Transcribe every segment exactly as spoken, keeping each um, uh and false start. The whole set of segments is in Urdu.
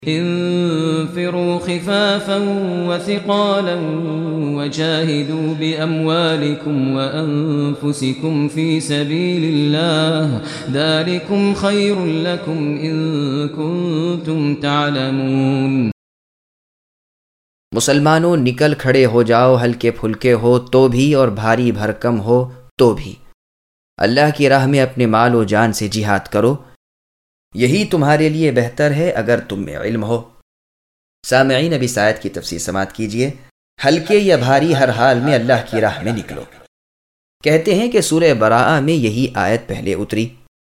انفروا خفافا وثقالا وجاهدوا بأموالكم وأنفسكم في سبيل الله ذلكم خير لكم إن كنتم تعلمون۔ مسلمانوں نکل کھڑے ہو جاؤ، ہلکے پھلکے ہو تو بھی اور بھاری بھرکم ہو تو بھی، اللہ کی راہ میں اپنے مال و جان سے جہاد کرو، یہی تمہارے لیے بہتر ہے اگر تم میں علم ہو۔ سامعین، اب اس آیت کی تفسیر سماعت کیجئے۔ ہلکے یا بھاری ہر حال میں اللہ کی راہ میں نکلو۔ کہتے ہیں کہ سورہ براءہ میں یہی آیت پہلے اتری،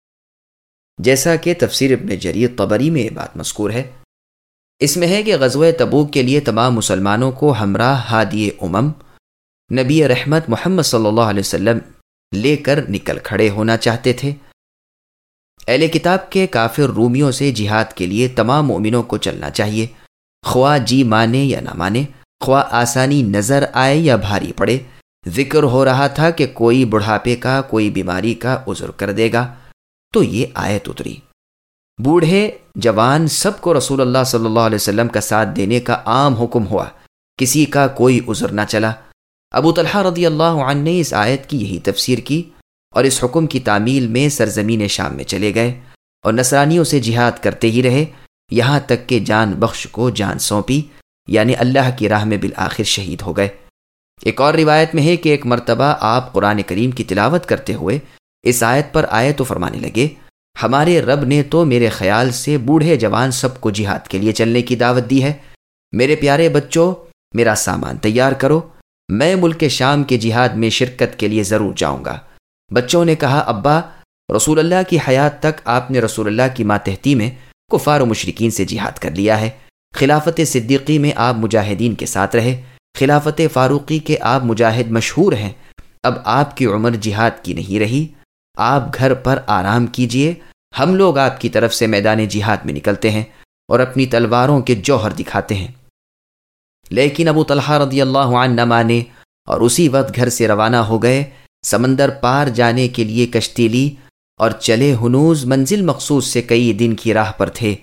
جیسا کہ تفسیر ابن جریر طبری میں یہ بات مذکور ہے۔ اس میں ہے کہ غزوہ تبوک کے لیے تمام مسلمانوں کو ہمراہ ہادی امم نبی رحمت محمد صلی اللہ علیہ وسلم لے کر نکل کھڑے ہونا چاہتے تھے۔ اہل کتاب کے کافر رومیوں سے جہاد کے لیے تمام مومنوں کو چلنا چاہیے، خواہ جی مانے یا نہ مانے، خواہ آسانی نظر آئے یا بھاری پڑے۔ ذکر ہو رہا تھا کہ کوئی بڑھاپے کا، کوئی بیماری کا عذر کر دے گا، تو یہ آیت اتری۔ بوڑھے جوان سب کو رسول اللہ صلی اللہ علیہ وسلم کا ساتھ دینے کا عام حکم ہوا، کسی کا کوئی عذر نہ چلا۔ ابو طلحہ رضی اللہ عنہ نے اس آیت کی یہی تفسیر کی اور اس حکم کی تعمیل میں سرزمین شام میں چلے گئے اور نصرانیوں سے جہاد کرتے ہی رہے، یہاں تک کہ جان بخش کو جان سونپی، یعنی اللہ کی راہ میں بالآخر شہید ہو گئے۔ ایک اور روایت میں ہے کہ ایک مرتبہ آپ قرآن کریم کی تلاوت کرتے ہوئے اس آیت پر آئے تو فرمانے لگے، ہمارے رب نے تو میرے خیال سے بوڑھے جوان سب کو جہاد کے لیے چلنے کی دعوت دی ہے۔ میرے پیارے بچوں، میرا سامان تیار کرو، میں ملک شام کے جہاد میں شرکت کے لیے ضرور جاؤں گا۔ بچوں نے کہا، ابا، رسول اللہ کی حیات تک آپ نے رسول اللہ کی ماتحتی میں کفار و مشرکین سے جہاد کر لیا ہے۔ خلافت صدیقی میں آپ مجاہدین کے ساتھ رہے، خلافت فاروقی کے آپ مجاہد مشہور ہیں۔ اب آپ کی عمر جہاد کی نہیں رہی، آپ گھر پر آرام کیجئے، ہم لوگ آپ کی طرف سے میدان جہاد میں نکلتے ہیں اور اپنی تلواروں کے جوہر دکھاتے ہیں۔ لیکن ابو طلحہ رضی اللہ عنہ نہ مانے اور اسی وقت گھر سے روانہ ہو گئے۔ سمندر پار جانے کے لیے کشتی لی اور چلے، ہنوز منزل مخصوص سے کئی دن کی راہ پر تھے،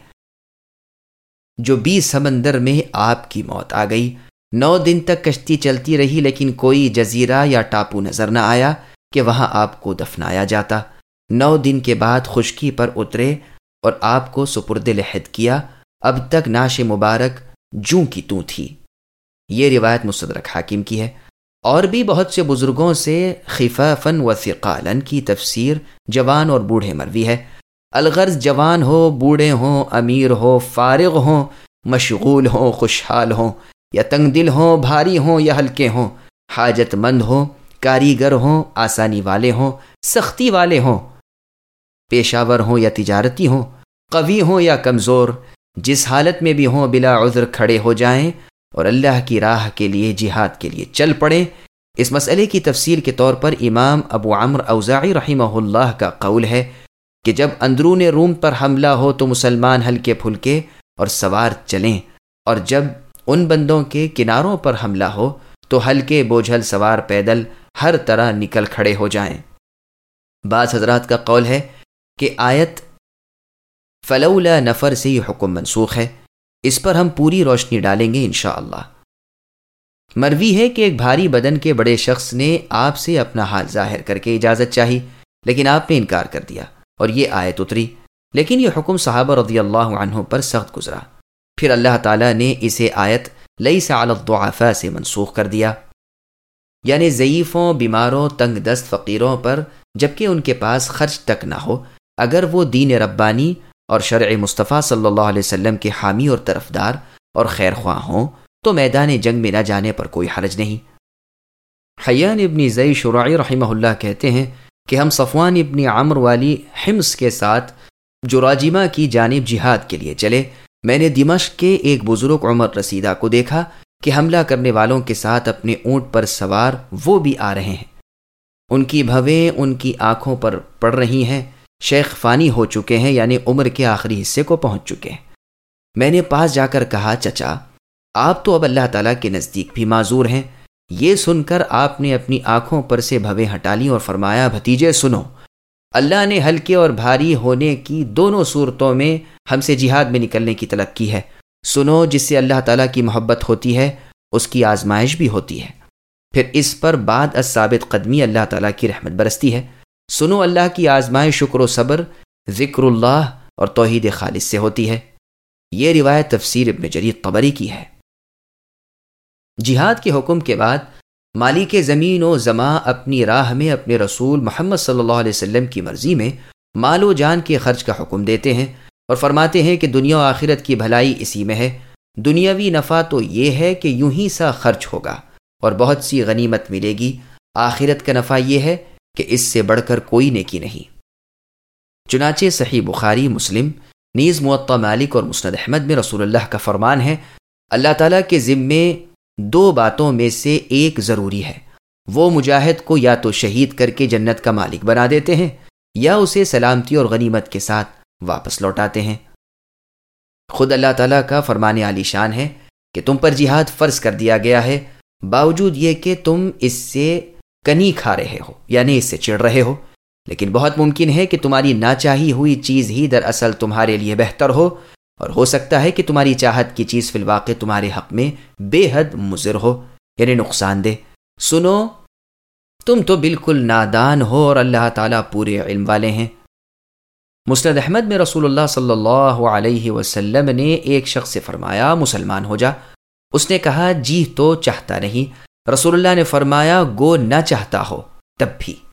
جو بیس سمندر میں آپ کی موت آ گئی۔ نو دن تک کشتی چلتی رہی لیکن کوئی جزیرہ یا ٹاپو نظر نہ آیا کہ وہاں آپ کو دفنایا جاتا۔ نو دن کے بعد خشکی پر اترے اور آپ کو سپرد لحد کیا، اب تک نعش مبارک جوں کی توں تھی۔ یہ روایت مستدرک حاکم کی ہے۔ اور بھی بہت سے بزرگوں سے خفافاً و ثقالاً کی تفسیر جوان اور بوڑھے مروی ہے۔ الغرض جوان ہو، بوڑھے ہوں، امیر ہو، فارغ ہوں، مشغول ہوں، خوشحال ہوں، یا تنگ دل ہوں، بھاری ہوں یا ہلکے ہوں، حاجت مند ہوں، کاریگر ہوں، آسانی والے ہوں، سختی والے ہوں، پیشہ ور ہوں یا تجارتی ہوں، قوی ہوں یا کمزور، جس حالت میں بھی ہوں بلا عذر کھڑے ہو جائیں اور اللہ کی راہ کے لیے جہاد کے لیے چل پڑیں۔ اس مسئلے کی تفصیل کے طور پر امام ابو عمرو اوزاعی رحمہ اللہ کا قول ہے کہ جب اندرون روم پر حملہ ہو تو مسلمان ہلکے پھلکے اور سوار چلیں، اور جب ان بندوں کے کناروں پر حملہ ہو تو ہلکے بوجھل سوار پیدل ہر طرح نکل کھڑے ہو جائیں۔ بعض حضرات کا قول ہے کہ آیت فلولا نفر سے یہ حکم منسوخ ہے۔ اس پر ہم پوری روشنی ڈالیں گے انشاءاللہ۔ مروی ہے کہ ایک بھاری بدن کے بڑے شخص نے آپ سے اپنا حال ظاہر کر کے اجازت چاہی، لیکن آپ نے انکار کر دیا اور یہ آیت اتری، لیکن یہ حکم صحابہ رضی اللہ عنہ پر سخت گزرا۔ پھر اللہ تعالیٰ نے اسے آیت لیس علی الضعفاء سے منسوخ کر دیا، یعنی ضعیفوں، بیماروں، تنگ دست فقیروں پر جبکہ ان کے پاس خرچ تک نہ ہو، اگر وہ دین ربانی اور شرع مصطفیٰ صلی اللہ علیہ وسلم کے حامی اور طرفدار اور خیر خواہ ہوں تو میدان جنگ میں نہ جانے پر کوئی حرج نہیں۔ حیان ابن زید شرعی رحمہ اللہ کہتے ہیں کہ ہم صفوان ابن عمرو والی حمص کے ساتھ جراجمہ کی جانب جہاد کے لیے چلے۔ میں نے دمشق کے ایک بزرگ عمر رسیدہ کو دیکھا کہ حملہ کرنے والوں کے ساتھ اپنے اونٹ پر سوار وہ بھی آ رہے ہیں، ان کی بھویں ان کی آنکھوں پر پڑ رہی ہیں، شیخ فانی ہو چکے ہیں، یعنی عمر کے آخری حصے کو پہنچ چکے ہیں۔ میں نے پاس جا کر کہا، چچا آپ تو اب اللہ تعالیٰ کے نزدیک بھی معذور ہیں۔ یہ سن کر آپ نے اپنی آنکھوں پر سے بھویں ہٹا لیں اور فرمایا، بھتیجے سنو، اللہ نے ہلکے اور بھاری ہونے کی دونوں صورتوں میں ہم سے جہاد میں نکلنے کی طلب کی ہے، سنو، جس سے اللہ تعالیٰ کی محبت ہوتی ہے اس کی آزمائش بھی ہوتی ہے، پھر اس پر بعد از ثابت قدمی اللہ تعالیٰ کی رحمت برستی ہے۔ سنو، اللہ کی آزمائش شکر و صبر، ذکر اللہ اور توحید خالص سے ہوتی ہے۔ یہ روایت تفسیر ابن جریر طبری کی ہے۔ جہاد کے حکم کے بعد مالک زمین و زماں اپنی راہ میں اپنے رسول محمد صلی اللہ علیہ وسلم کی مرضی میں مال و جان کے خرچ کا حکم دیتے ہیں اور فرماتے ہیں کہ دنیا و آخرت کی بھلائی اسی میں ہے۔ دنیاوی نفع تو یہ ہے کہ یوں ہی سا خرچ ہوگا اور بہت سی غنیمت ملے گی، آخرت کا نفع یہ ہے کہ اس سے بڑھ کر کوئی نیکی نہیں۔ چنانچہ صحیح بخاری، مسلم، نیز موطا مالک اور مسند احمد میں رسول اللہ کا فرمان ہے، اللہ تعالیٰ کے ذمے دو باتوں میں سے ایک ضروری ہے، وہ مجاہد کو یا تو شہید کر کے جنت کا مالک بنا دیتے ہیں یا اسے سلامتی اور غنیمت کے ساتھ واپس لوٹاتے ہیں۔ خود اللہ تعالیٰ کا فرمان عالی شان ہے کہ تم پر جہاد فرض کر دیا گیا ہے، باوجود یہ کہ تم اس سے کنی کھا رہے ہو، یعنی اس سے چڑ رہے ہو، لیکن بہت ممکن ہے کہ تمہاری ناچاہی ہوئی چیز ہی دراصل تمہارے لیے بہتر ہو، اور ہو سکتا ہے کہ تمہاری چاہت کی چیز فی الواقع تمہارے حق میں بے حد مضر ہو، یعنی نقصان دہ۔ سنو، تم تو بالکل نادان ہو اور اللہ تعالیٰ پورے علم والے ہیں۔ مسند احمد میں رسول اللہ صلی اللہ علیہ وسلم نے ایک شخص سے فرمایا، مسلمان ہو جا۔ اس نے کہا، جی تو چاہتا نہیں۔ رسول اللہ نے فرمایا، گو نہ چاہتا ہو تب بھی۔